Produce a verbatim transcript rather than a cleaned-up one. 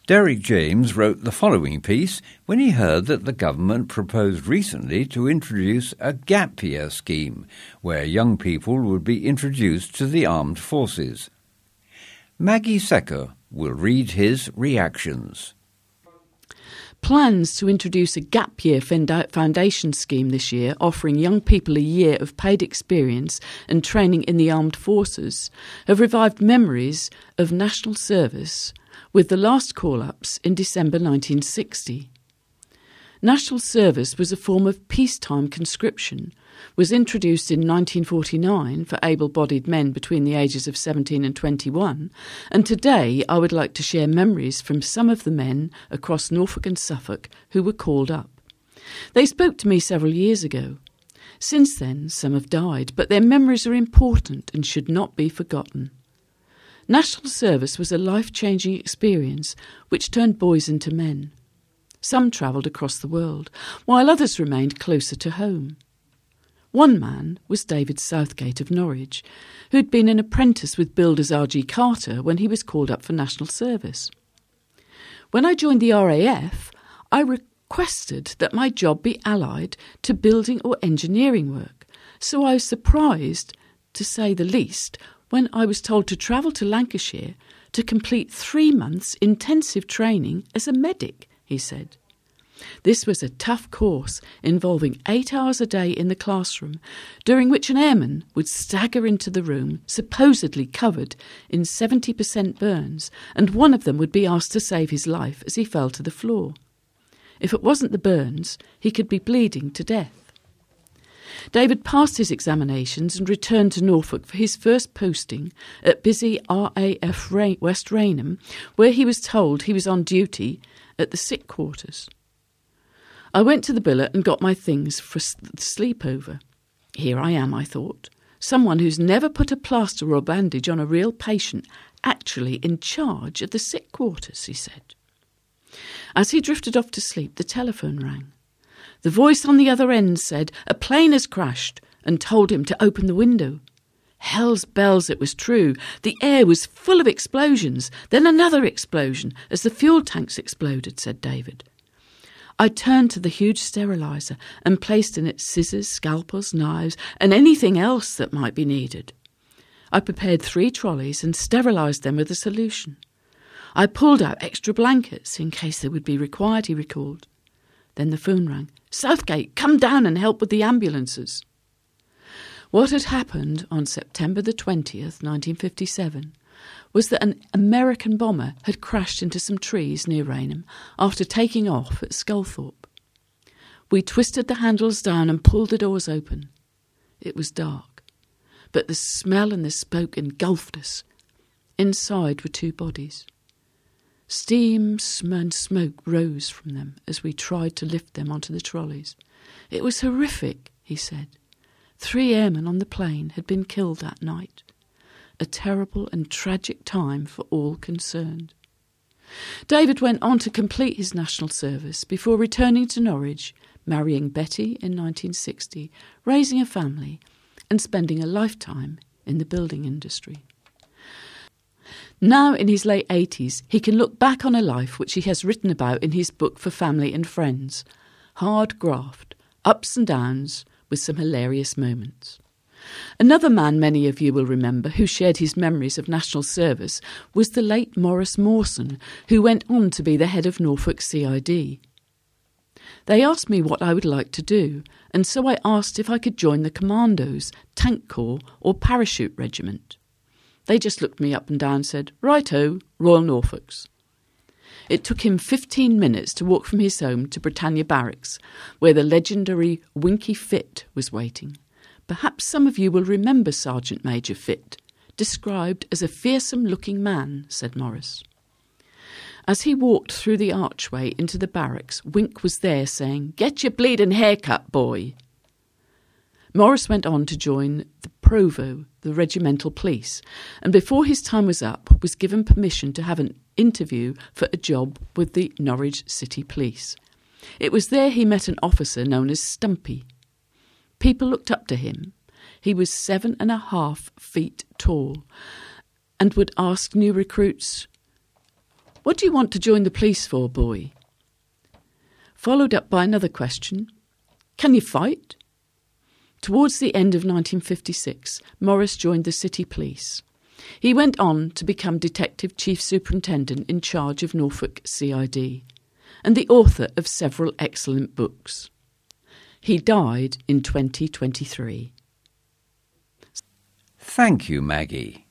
Derek James wrote the following piece when he heard that the government proposed recently to introduce a gap year scheme where young people would be introduced to the armed forces. Maggie Secker will read his reactions. Plans to introduce a gap year foundation scheme this year, offering young people a year of paid experience and training in the armed forces, have revived memories of national service, with the last call-ups in December nineteen sixty. National service was a form of peacetime conscription, was introduced in nineteen forty-nine for able-bodied men between the ages of seventeen and twenty-one, and today I would like to share memories from some of the men across Norfolk and Suffolk who were called up. They spoke to me several years ago. Since then, some have died, but their memories are important and should not be forgotten. National service was a life-changing experience which turned boys into men. Some travelled across the world, while others remained closer to home. One man was David Southgate of Norwich, who had been an apprentice with builders R G Carter when he was called up for national service. When I joined the R A F, I requested that my job be allied to building or engineering work, so I was surprised, to say the least, when I was told to travel to Lancashire to complete three months intensive training as a medic, he said. This was a tough course involving eight hours a day in the classroom, during which an airman would stagger into the room, supposedly covered in seventy percent burns, and one of them would be asked to save his life as he fell to the floor. If it wasn't the burns, he could be bleeding to death. David passed his examinations and returned to Norfolk for his first posting at busy R A F West Raynham, where he was told he was on duty at the sick quarters. I went to the billet and got my things for the sleepover. Here I am, I thought, someone who's never put a plaster or bandage on a real patient, actually in charge of the sick quarters, he said. As he drifted off to sleep, the telephone rang. The voice on the other end said, "A plane has crashed," and told him to open the window. Hell's bells, it was true. The air was full of explosions, then another explosion as the fuel tanks exploded, said David. I turned to the huge steriliser and placed in it scissors, scalpels, knives, and anything else that might be needed. I prepared three trolleys and sterilised them with a solution. I pulled out extra blankets in case they would be required, he recalled. Then the phone rang. "Southgate, come down and help with the ambulances." What had happened on September the twentieth, nineteen fifty-seven, was that an American bomber had crashed into some trees near Raynham after taking off at Sculthorpe. We twisted the handles down and pulled the doors open. It was dark, but the smell and the smoke engulfed us. Inside were two bodies. Steam and smoke rose from them as we tried to lift them onto the trolleys. It was horrific, he said. Three airmen on the plane had been killed that night. A terrible and tragic time for all concerned. David went on to complete his national service before returning to Norwich, marrying Betty in nineteen sixty, raising a family, and spending a lifetime in the building industry. Now in his late eighties, he can look back on a life which he has written about in his book for family and friends. Hard graft, ups and downs, with some hilarious moments. Another man many of you will remember who shared his memories of national service was the late Maurice Mawson, who went on to be the head of Norfolk C I D. They asked me what I would like to do, and so I asked if I could join the Commandos, Tank Corps or Parachute Regiment. They just looked me up and down and said, "Righto, Royal Norfolks." It took him fifteen minutes to walk from his home to Britannia Barracks, where the legendary Winky Fit was waiting. Perhaps some of you will remember Sergeant Major Fit, described as a fearsome-looking man, said Morris. As he walked through the archway into the barracks, Wink was there saying, "Get your bleeding haircut, boy." Morris went on to join the Provo, the regimental police, and before his time was up, was given permission to have an interview for a job with the Norwich City Police. It was there he met an officer known as Stumpy. People looked up to him. He was seven and a half feet tall and would ask new recruits, What do you want to join the police for, boy? Followed up by another question. Can you fight? Towards the end of nineteen fifty-six, Morris joined the City Police. He went on to become Detective Chief Superintendent in charge of Norfolk C I D and the author of several excellent books. He died in twenty twenty-three. Thank you, Maggie.